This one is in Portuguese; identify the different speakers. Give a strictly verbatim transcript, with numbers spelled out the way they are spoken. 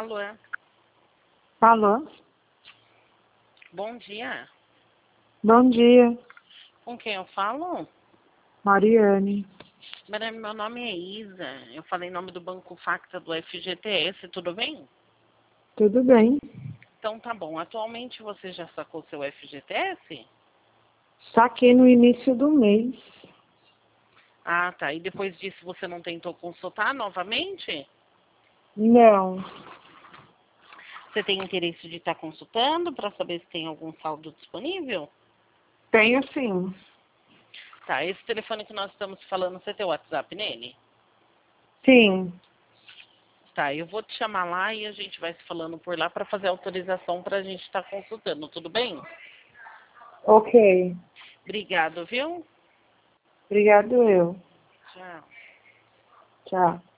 Speaker 1: Alô?
Speaker 2: Alô?
Speaker 1: Bom dia.
Speaker 2: Bom dia,
Speaker 1: Com quem eu falo?
Speaker 2: Mariane.
Speaker 1: Mariane, meu nome é Isa. Eu falei em nome do Banco Facta do F G T S, tudo bem?
Speaker 2: Tudo bem?
Speaker 1: Então tá bom. Atualmente você já sacou seu F G T S?
Speaker 2: Saquei no início do mês.
Speaker 1: Ah, tá. E depois disso você não tentou consultar novamente?
Speaker 2: Não.
Speaker 1: Você tem interesse de estar consultando para saber se tem algum saldo disponível?
Speaker 2: Tenho sim.
Speaker 1: Tá, esse telefone que nós estamos falando, você tem o WhatsApp nele?
Speaker 2: Sim.
Speaker 1: Tá, eu vou te chamar lá e a gente vai se falando por lá para fazer autorização para a gente estar consultando, tudo bem?
Speaker 2: Ok.
Speaker 1: Obrigado, viu?
Speaker 2: Obrigado eu.
Speaker 1: Tchau.
Speaker 2: Tchau.